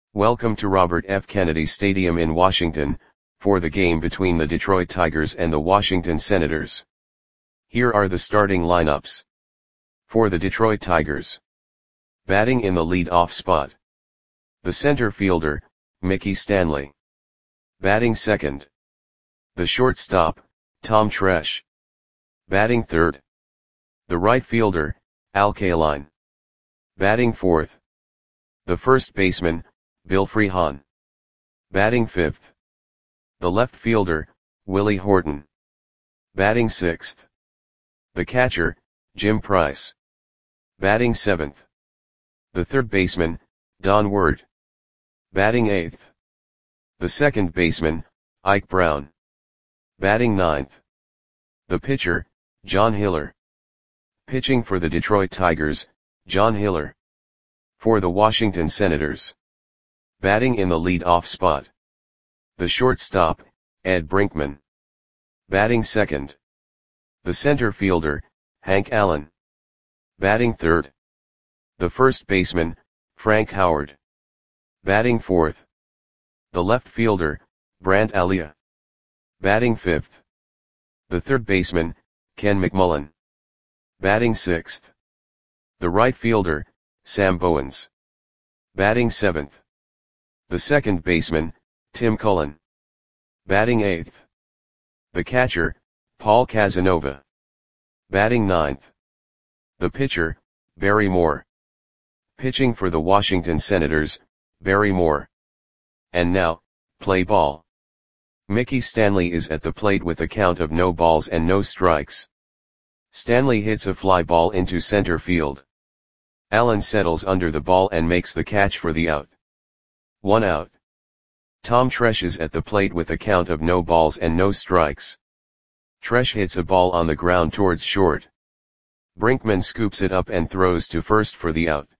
Welcome to Robert F. Kennedy Stadium in Washington, for the game between the Detroit Tigers and the Washington Senators. Here are the starting lineups. For the Detroit Tigers. Batting in the lead-off spot. The center fielder, Mickey Stanley. Batting second. The shortstop, Tom Tresh. Batting third. The right fielder, Al Kaline. Batting fourth. The first baseman, Bill Freehan. Batting fifth. The left fielder, Willie Horton. Batting sixth. The catcher, Jim Price. Batting seventh. The third baseman, Don Ward. Batting eighth. The second baseman, Ike Brown. Batting ninth. The pitcher, John Hiller. Pitching for the Detroit Tigers, John Hiller. For the Washington Senators. Batting in the lead-off spot. The shortstop, Ed Brinkman. Batting second. The center fielder, Hank Allen. Batting third. The first baseman, Frank Howard. Batting fourth. The left fielder, Brandt Alia. Batting fifth. The third baseman, Ken McMullen. Batting sixth. The right fielder, Sam Bowens. Batting seventh. The second baseman, Tim Cullen. Batting eighth. The catcher, Paul Casanova. Batting ninth. The pitcher, Barry Moore. Pitching for the Washington Senators, Barry Moore. And now, play ball. Mickey Stanley is at the plate with a count of no balls and no strikes. Stanley hits a fly ball into center field. Allen settles under the ball and makes the catch for the out. 1 out. Tom Tresh is at the plate with a count of no balls and no strikes. Tresh hits a ball on the ground towards short. Brinkman scoops it up and throws to first for the out.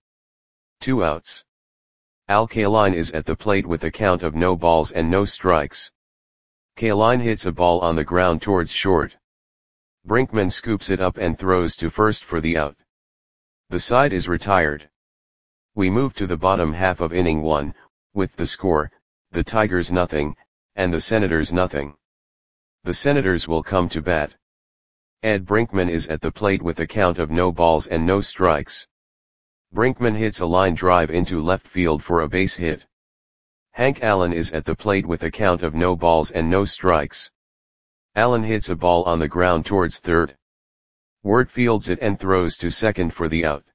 2 outs. Al Kaline is at the plate with a count of no balls and no strikes. Kaline hits a ball on the ground towards short. Brinkman scoops it up and throws to first for the out. The side is retired. We move to the bottom half of inning 1, with the score, the Tigers nothing, and the Senators nothing. The Senators will come to bat. Ed Brinkman is at the plate with a count of no balls and no strikes. Brinkman hits a line drive into left field for a base hit. Hank Allen is at the plate with a count of no balls and no strikes. Allen hits a ball on the ground towards third. Ward fields it and throws to second for the out.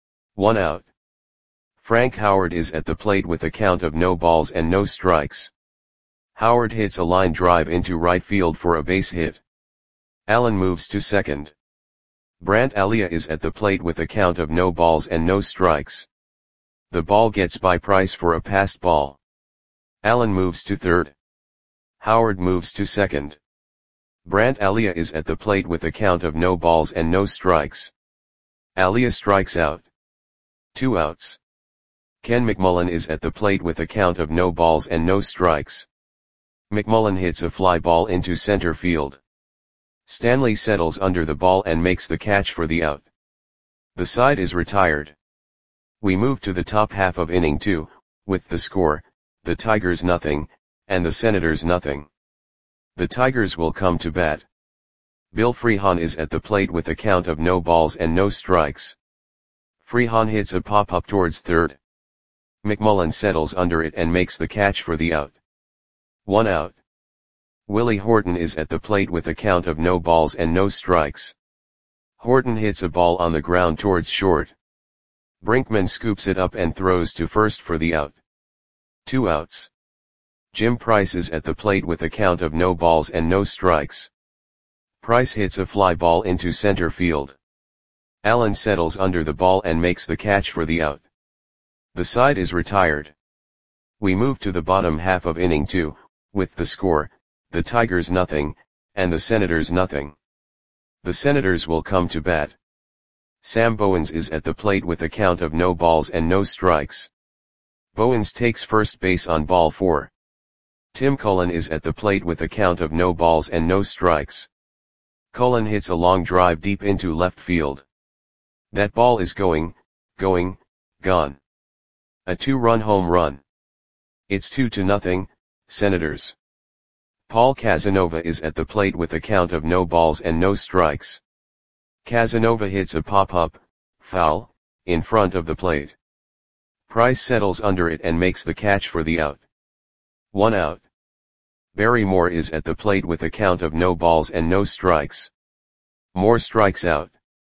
1 out. Frank Howard is at the plate with a count of no balls and no strikes. Howard hits a line drive into right field for a base hit. Allen moves to second. Brandt Alia is at the plate with a count of no balls and no strikes. The ball gets by Price for a passed ball. Allen moves to third. Howard moves to second. Brandt Alia is at the plate with a count of no balls and no strikes. Alia strikes out. 2 outs. Ken McMullen is at the plate with a count of no balls and no strikes. McMullen hits a fly ball into center field. Stanley settles under the ball and makes the catch for the out. The side is retired. We move to the top half of inning 2, with the score, the Tigers nothing, and the Senators nothing. The Tigers will come to bat. Bill Freehan is at the plate with a count of no balls and no strikes. Freehan hits a pop-up towards third. McMullen settles under it and makes the catch for the out. 1 out. Willie Horton is at the plate with a count of no balls and no strikes. Horton hits a ball on the ground towards short. Brinkman scoops it up and throws to first for the out. 2 outs. Jim Price is at the plate with a count of no balls and no strikes. Price hits a fly ball into center field. Allen settles under the ball and makes the catch for the out. The side is retired. We move to the bottom half of inning 2, with the score, the Tigers nothing, and the Senators nothing. The Senators will come to bat. Sam Bowens is at the plate with a count of no balls and no strikes. Bowens takes first base on ball 4. Tim Cullen is at the plate with a count of no balls and no strikes. Cullen hits a long drive deep into left field. That ball is gone. A 2-run home run. It's 2-0, Senators. Paul Casanova is at the plate with a count of no balls and no strikes. Casanova hits a pop-up, foul, in front of the plate. Price settles under it and makes the catch for the out. 1 out. Barrymore is at the plate with a count of no balls and no strikes. Moore strikes out.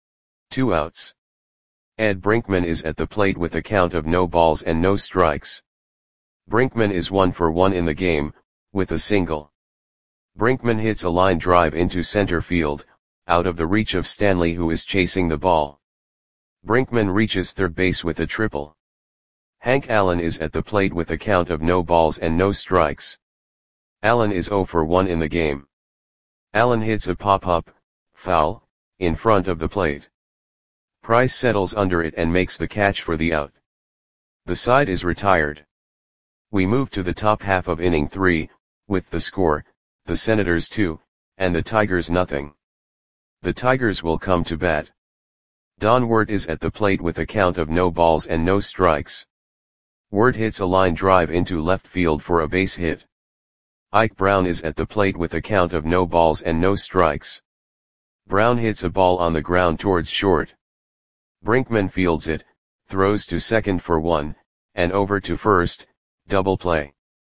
2 outs. Ed Brinkman is at the plate with a count of no balls and no strikes. Brinkman is 1 for 1 in the game, with a single. Brinkman hits a line drive into center field, out of the reach of Stanley, who is chasing the ball. Brinkman reaches third base with a triple. Hank Allen is at the plate with a count of no balls and no strikes. Allen is 0 for 1 in the game. Allen hits a pop-up, foul, in front of the plate. Price settles under it and makes the catch for the out. The side is retired. We move to the top half of inning 3, with the score, the Senators 2, and the Tigers nothing. The Tigers will come to bat. Don Wirt is at the plate with a count of no balls and no strikes. Wirt hits a line drive into left field for a base hit. Ike Brown is at the plate with a count of no balls and no strikes. Brown hits a ball on the ground towards short. Brinkman fields it, throws to second for 1, and over to first, double play.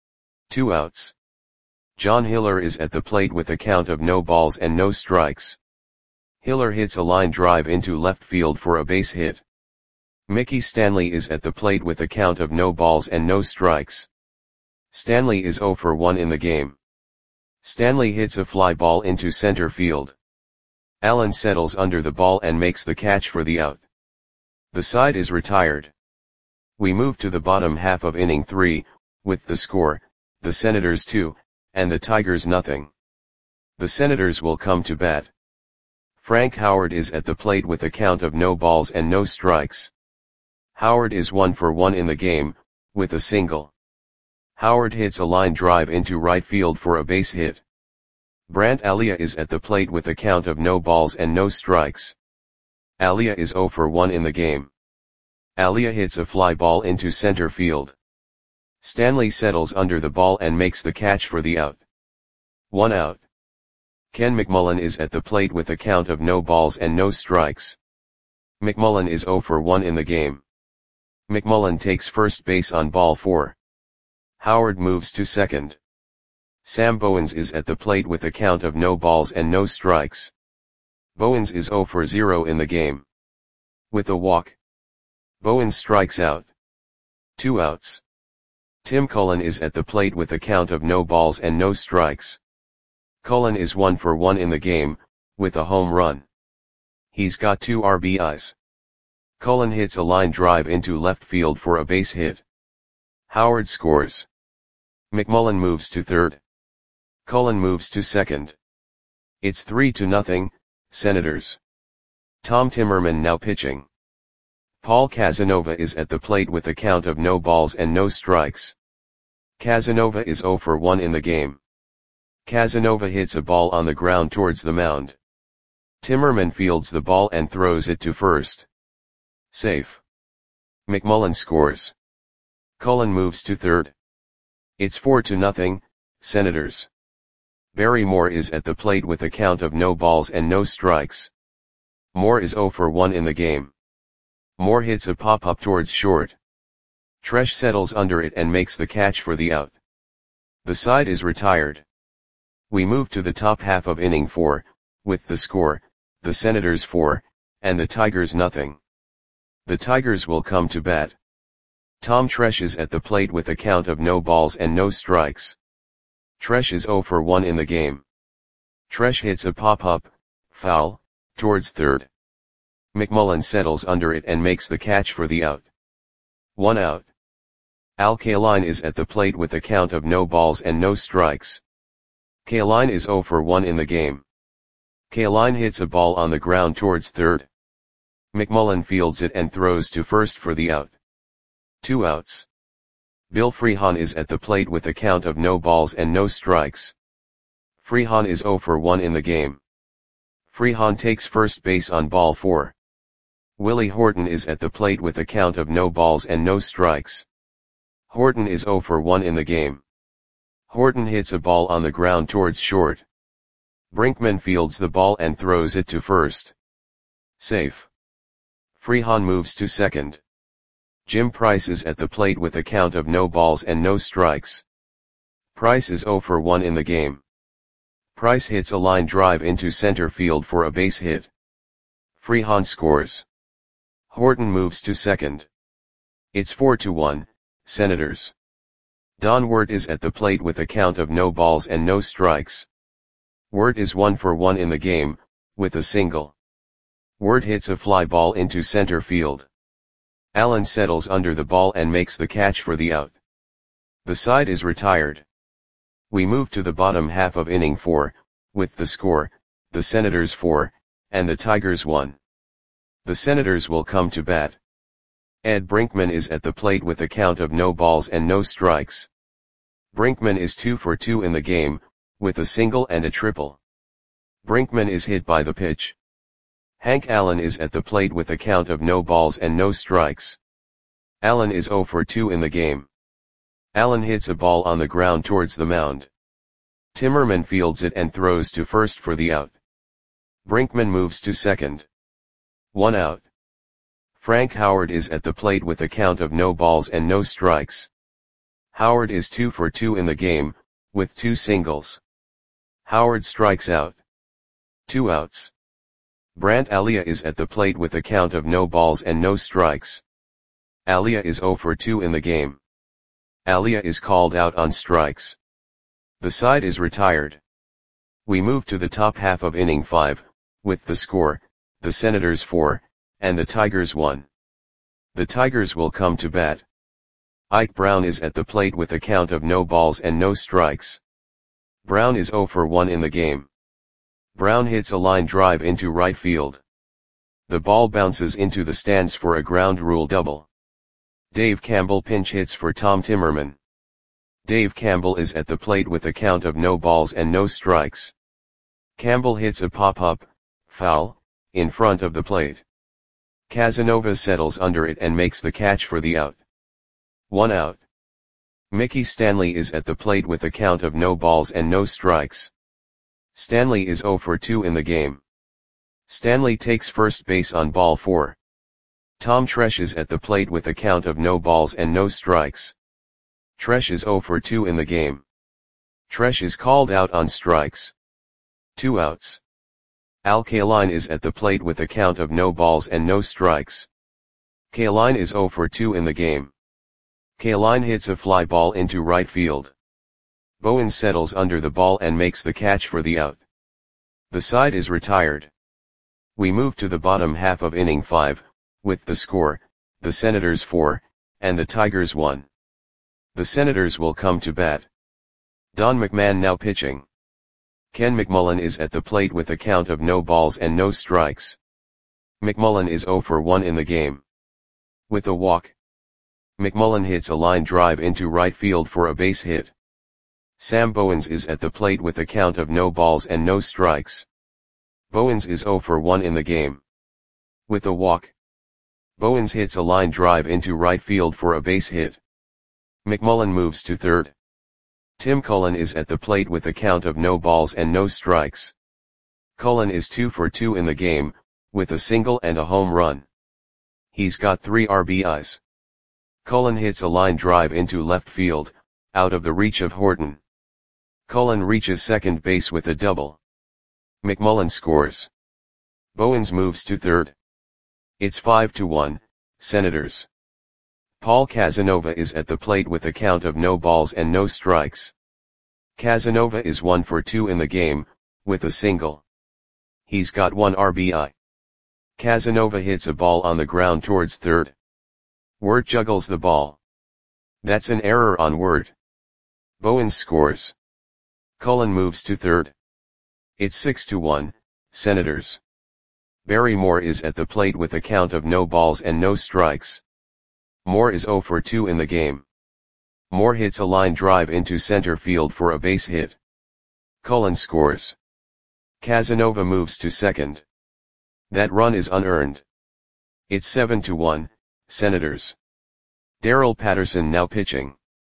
2 outs. John Hiller is at the plate with a count of no balls and no strikes. Hiller hits a line drive into left field for a base hit. Mickey Stanley is at the plate with a count of no balls and no strikes. Stanley is 0 for 1 in the game. Stanley hits a fly ball into center field. Allen settles under the ball and makes the catch for the out. The side is retired. We move to the bottom half of inning 3, with the score, the Senators 2, and the Tigers nothing. The Senators will come to bat. Frank Howard is at the plate with a count of no balls and no strikes. Howard is 1 for 1 in the game, with a single. Howard hits a line drive into right field for a base hit. Brant Alia is at the plate with a count of no balls and no strikes. Alia is 0 for 1 in the game. Alia hits a fly ball into center field. Stanley settles under the ball and makes the catch for the out. 1 out. Ken McMullen is at the plate with a count of no balls and no strikes. McMullen is 0 for 1 in the game. McMullen takes first base on ball 4. Howard moves to second. Sam Bowens is at the plate with a count of no balls and no strikes. Bowens is 0 for 0 in the game. With a walk. Bowens strikes out. 2 outs. Tim Cullen is at the plate with a count of no balls and no strikes. Cullen is 1 for 1 in the game, with a home run. He's got 2 RBIs. Cullen hits a line drive into left field for a base hit. Howard scores. McMullen moves to third. Cullen moves to second. It's 3-0, Senators. Tom Timmerman now pitching. Paul Casanova is at the plate with a count of no balls and no strikes. Casanova is 0 for 1 in the game. Casanova hits a ball on the ground towards the mound. Timmerman fields the ball and throws it to first. Safe. McMullen scores. Cullen moves to third. It's 4-0, Senators. Barrymore is at the plate with a count of no balls and no strikes. Moore is 0 for 1 in the game. Moore hits a pop-up towards short. Tresh settles under it and makes the catch for the out. The side is retired. We move to the top half of inning 4, with the score, the Senators 4, and the Tigers nothing. The Tigers will come to bat. Tom Tresh is at the plate with a count of no balls and no strikes. Tresh is 0 for 1 in the game. Tresh hits a pop-up, foul, towards third. McMullen settles under it and makes the catch for the out. 1 out. Al Kaline is at the plate with a count of no balls and no strikes. Kaline is 0 for 1 in the game. Kaline hits a ball on the ground towards third. McMullen fields it and throws to first for the out. 2 outs. Bill Freehan is at the plate with a count of no balls and no strikes. Freehan is 0 for 1 in the game. Freehan takes first base on ball 4. Willie Horton is at the plate with a count of no balls and no strikes. Horton is 0 for 1 in the game. Horton hits a ball on the ground towards short. Brinkman fields the ball and throws it to first. Safe. Freehan moves to second. Jim Price is at the plate with a count of no balls and no strikes. Price is 0 for 1 in the game. Price hits a line drive into center field for a base hit. Freehan scores. Horton moves to second. It's 4-1, Senators. Don Wirt is at the plate with a count of no balls and no strikes. Wirt is 1 for 1 in the game, with a single. Wirt hits a fly ball into center field. Allen settles under the ball and makes the catch for the out. The side is retired. We move to the bottom half of inning 4, with the score, the Senators 4, and the Tigers 1. The Senators will come to bat. Ed Brinkman is at the plate with a count of no balls and no strikes. Brinkman is 2 for 2 in the game, with a single and a triple. Brinkman is hit by the pitch. Hank Allen is at the plate with a count of no balls and no strikes. Allen is 0 for 2 in the game. Allen hits a ball on the ground towards the mound. Timmerman fields it and throws to first for the out. Brinkman moves to second. 1 out. Frank Howard is at the plate with a count of no balls and no strikes. Howard is 2 for 2 in the game, with 2 singles. Howard strikes out. 2 outs. Brant Alia is at the plate with a count of no balls and no strikes. Alia is 0 for 2 in the game. Alia is called out on strikes. The side is retired. We move to the top half of inning 5, with the score, the Senators 4, and the Tigers 1. The Tigers will come to bat. Ike Brown is at the plate with a count of no balls and no strikes. Brown is 0 for 1 in the game. Brown hits a line drive into right field. The ball bounces into the stands for a ground rule double. Dave Campbell pinch hits for Tom Timmerman. Dave Campbell is at the plate with a count of no balls and no strikes. Campbell hits a pop-up, foul, in front of the plate. Casanova settles under it and makes the catch for the out. 1 out. Mickey Stanley is at the plate with a count of no balls and no strikes. Stanley is 0 for 2 in the game. Stanley takes first base on ball 4. Tom Tresh is at the plate with a count of no balls and no strikes. Tresh is 0 for 2 in the game. Tresh is called out on strikes. 2 outs. Al Kaline is at the plate with a count of no balls and no strikes. Kaline is 0 for 2 in the game. Kaline hits a fly ball into right field. Bowen settles under the ball and makes the catch for the out. The side is retired. We move to the bottom half of inning 5, with the score, the Senators 4, and the Tigers 1. The Senators will come to bat. Don McMahon now pitching. Ken McMullen is at the plate with a count of no balls and no strikes. McMullen is 0 for 1 in the game. With a walk. McMullen hits a line drive into right field for a base hit. Sam Bowens is at the plate with a count of no balls and no strikes. Bowens is 0 for 1 in the game. With a walk. Bowens hits a line drive into right field for a base hit. McMullen moves to third. Tim Cullen is at the plate with a count of no balls and no strikes. Cullen is 2 for 2 in the game, with a single and a home run. He's got 3 RBIs. Cullen hits a line drive into left field, out of the reach of Horton. Cullen reaches second base with a double. McMullen scores. Bowens moves to third. It's 5-1, Senators. Paul Casanova is at the plate with a count of no balls and no strikes. Casanova is 1 for 2 in the game, with a single. He's got 1 RBI. Casanova hits a ball on the ground towards third. Wirt juggles the ball. That's an error on Wirt. Bowens scores. Cullen moves to third. It's 6-1, Senators. Barry Moore is at the plate with a count of no balls and no strikes. Moore is 0 for 2 in the game. Moore hits a line drive into center field for a base hit. Cullen scores. Casanova moves to second. That run is unearned. It's 7-1, Senators. Darrell Patterson now pitching.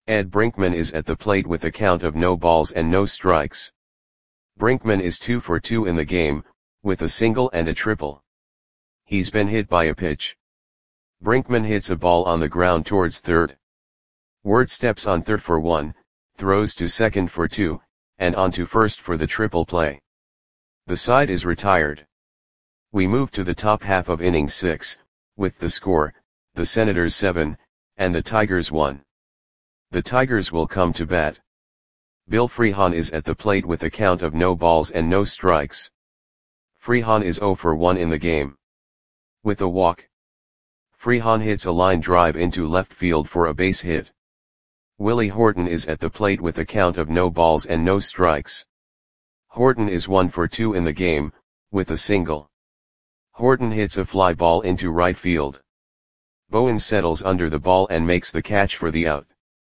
Ed Brinkman is at the plate with a count of no balls and no strikes. Brinkman is 2 for 2 in the game, with a single and a triple. He's been hit by a pitch. Brinkman hits a ball on the ground towards third. Ward steps on third for 1, throws to second for 2, and on to first for the triple play. The side is retired. We move to the top half of inning 6, with the score, the Senators 7, and the Tigers 1. The Tigers will come to bat. Bill Freehan is at the plate with a count of no balls and no strikes. Freehan is 0 for 1 in the game. With a walk, Freehan hits a line drive into left field for a base hit. Willie Horton is at the plate with a count of no balls and no strikes. Horton is 1 for 2 in the game, with a single. Horton hits a fly ball into right field. Bowen settles under the ball and makes the catch for the out.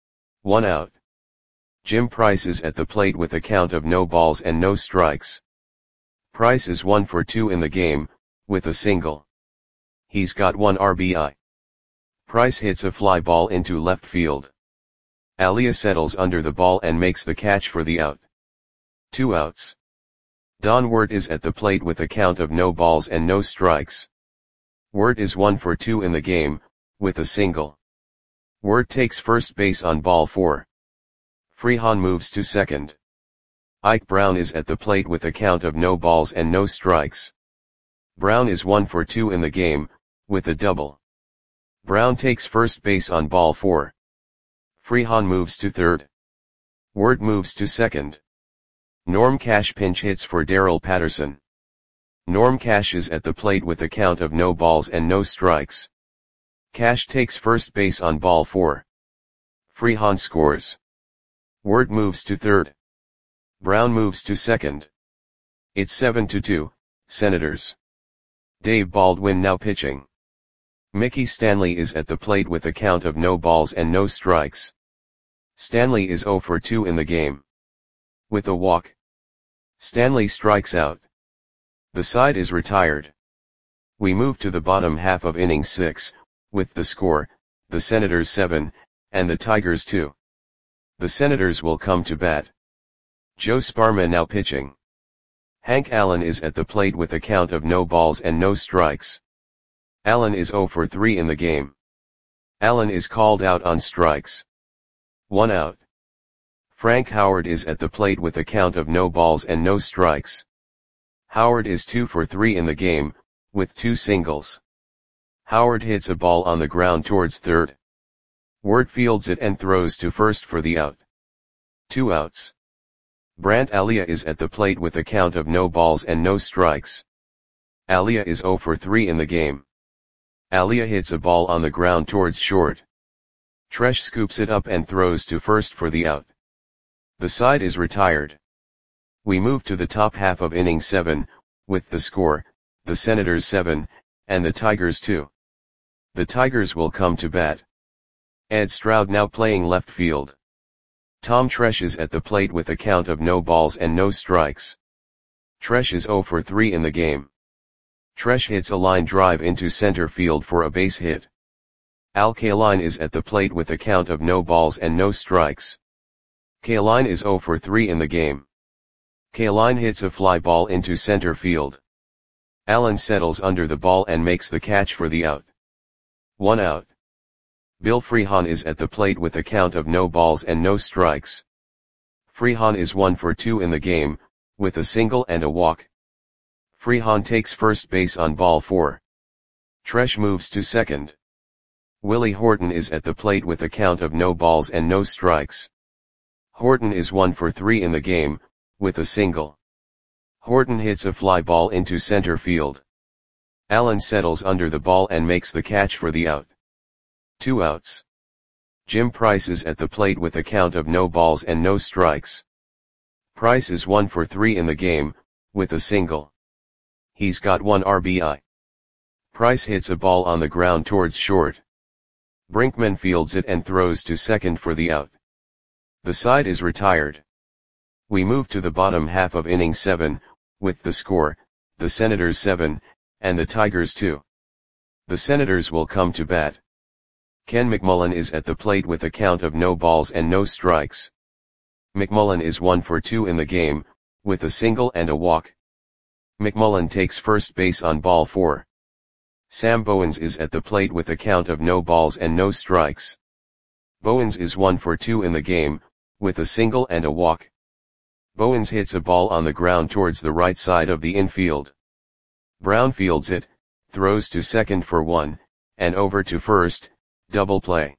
1 out. Jim Price is at the plate with a count of no balls and no strikes. Price is 1 for 2 in the game, with a single. He's got 1 RBI. Price hits a fly ball into left field. Alia settles under the ball and makes the catch for the out. 2 outs. Don Wirt is at the plate with a count of no balls and no strikes. Wirt is 1 for 2 in the game, with a single. Wirt takes first base on ball 4. Freehan moves to second. Ike Brown is at the plate with a count of no balls and no strikes. Brown is 1 for 2 in the game, with a double. Brown takes first base on ball 4. Freehan moves to third. Wirt moves to second. Norm Cash pinch hits for Darrell Patterson. Norm Cash is at the plate with a count of no balls and no strikes. Cash takes first base on ball 4. Freehan scores. Wirt moves to third. Brown moves to second. It's 7-2, Senators. Dave Baldwin now pitching. Mickey Stanley is at the plate with a count of no balls and no strikes. Stanley is 0 for 2 in the game. With a walk, Stanley strikes out. The side is retired. We move to the bottom half of inning 6, with the score, the Senators 7, and the Tigers 2. The Senators will come to bat. Joe Sparma now pitching. Hank Allen is at the plate with a count of no balls and no strikes. Allen is 0 for 3 in the game. Allen is called out on strikes. 1 out. Frank Howard is at the plate with a count of no balls and no strikes. Howard is 2 for 3 in the game, with 2 singles. Howard hits a ball on the ground towards third. Wirt fields it and throws to first for the out. 2 outs. Brant Alia is at the plate with a count of no balls and no strikes. Alia is 0 for 3 in the game. Alia hits a ball on the ground towards short. Tresh scoops it up and throws to first for the out. The side is retired. We move to the top half of inning 7, with the score, the Senators 7, and the Tigers 2. The Tigers will come to bat. Ed Stroud now playing left field. Tom Tresh is at the plate with a count of no balls and no strikes. Tresh is 0 for 3 in the game. Tresh hits a line drive into center field for a base hit. Al Kaline is at the plate with a count of no balls and no strikes. Kaline is 0 for 3 in the game. Kaline hits a fly ball into center field. Allen settles under the ball and makes the catch for the out. 1 out. Bill Freehan is at the plate with a count of no balls and no strikes. Freehan is 1 for 2 in the game, with a single and a walk. Freehan takes first base on ball 4. Tresh moves to second. Willie Horton is at the plate with a count of no balls and no strikes. Horton is 1 for 3 in the game, with a single. Horton hits a fly ball into center field. Allen settles under the ball and makes the catch for the out. 2 outs. Jim Price is at the plate with a count of no balls and no strikes. Price is 1 for 3 in the game, with a single. He's got 1 RBI. Price hits a ball on the ground towards short. Brinkman fields it and throws to second for the out. The side is retired. We move to the bottom half of inning 7, with the score, the Senators 7, and the Tigers 2. The Senators will come to bat. Ken McMullen is at the plate with a count of no balls and no strikes. McMullen is 1 for 2 in the game, with a single and a walk. McMullen takes first base on ball 4. Sam Bowens is at the plate with a count of no balls and no strikes. Bowens is 1 for 2 in the game, with a single and a walk. Bowens hits a ball on the ground towards the right side of the infield. Brown fields it, throws to second for 1, and over to first, double play.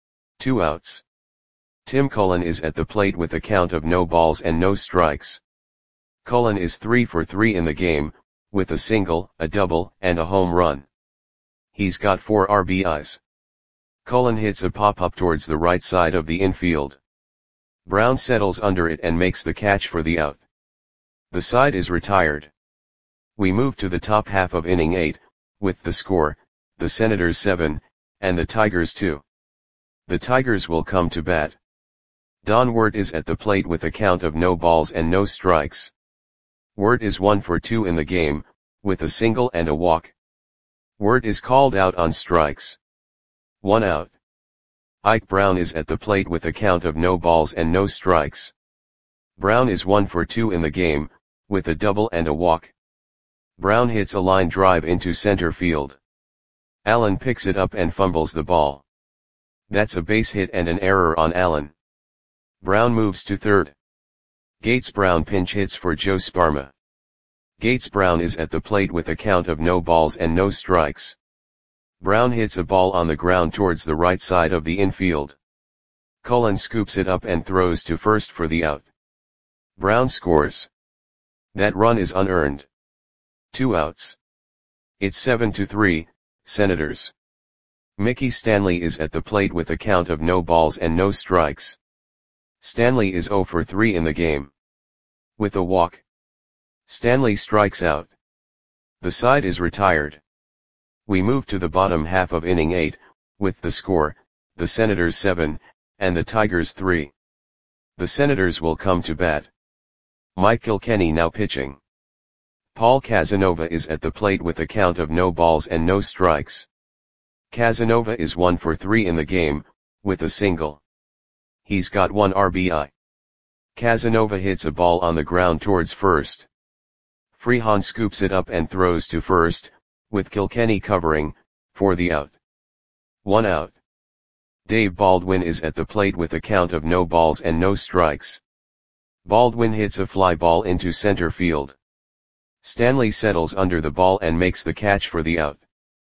2 outs. Tim Cullen is at the plate with a count of no balls and no strikes. Cullen is 3 for 3 in the game, with a single, a double, and a home run. He's got 4 RBIs. Cullen hits a pop-up towards the right side of the infield. Brown settles under it and makes the catch for the out. The side is retired. We move to the top half of inning 8, with the score, the Senators 7, and the Tigers 2. The Tigers will come to bat. Don Wirt is at the plate with a count of no balls and no strikes. Wirt is 1 for 2 in the game, with a single and a walk. Wirt is called out on strikes. 1 out. Ike Brown is at the plate with a count of no balls and no strikes. Brown is 1 for 2 in the game, with a double and a walk. Brown hits a line drive into center field. Allen picks it up and fumbles the ball. That's a base hit and an error on Allen. Brown moves to third. Gates Brown pinch hits for Joe Sparma. Gates Brown is at the plate with a count of no balls and no strikes. Brown hits a ball on the ground towards the right side of the infield. Cullen scoops it up and throws to first for the out. Brown scores. That run is unearned. 2 outs. It's 7-3, Senators. Mickey Stanley is at the plate with a count of no balls and no strikes. Stanley is 0 for 3 in the game. With a walk. Stanley strikes out. The side is retired. We move to the bottom half of inning 8, with the score, the Senators 7, and the Tigers 3. The Senators will come to bat. Mike Kilkenny now pitching. Paul Casanova is at the plate with a count of no balls and no strikes. Casanova is 1 for 3 in the game, with a single. He's got 1 RBI. Casanova hits a ball on the ground towards first. Freehan scoops it up and throws to first, with Kilkenny covering, for the out. 1 out. Dave Baldwin is at the plate with a count of no balls and no strikes. Baldwin hits a fly ball into center field. Stanley settles under the ball and makes the catch for the out.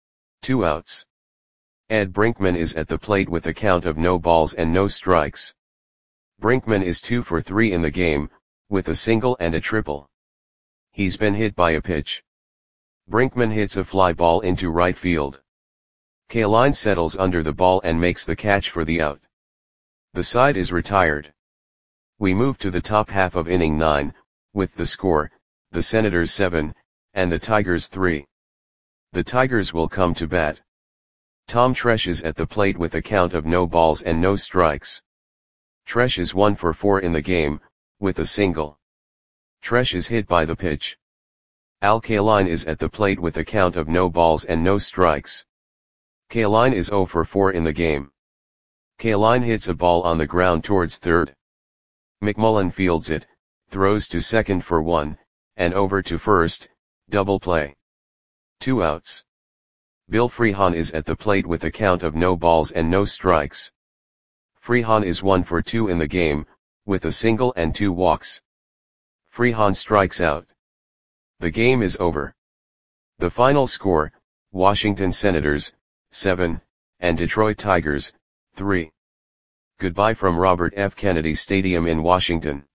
2 outs. Ed Brinkman is at the plate with a count of no balls and no strikes. Brinkman is 2 for 3 in the game, with a single and a triple. He's been hit by a pitch. Brinkman hits a fly ball into right field. Kaline settles under the ball and makes the catch for the out. The side is retired. We move to the top half of inning 9, with the score, the Senators 7, and the Tigers 3. The Tigers will come to bat. Tom Tresh is at the plate with a count of no balls and no strikes. Tresh is 1 for 4 in the game, with a single. Tresh is hit by the pitch. Al Kaline is at the plate with a count of no balls and no strikes. Kaline is 0 for 4 in the game. Kaline hits a ball on the ground towards third. McMullen fields it, throws to second for 1, and over to first, double play. 2 outs. Bill Freehan is at the plate with a count of no balls and no strikes. Freehan is 1 for 2 in the game, with a single and 2 walks. Freehan strikes out. The game is over. The final score, Washington Senators, 7, and Detroit Tigers, 3. Goodbye from Robert F. Kennedy Stadium in Washington.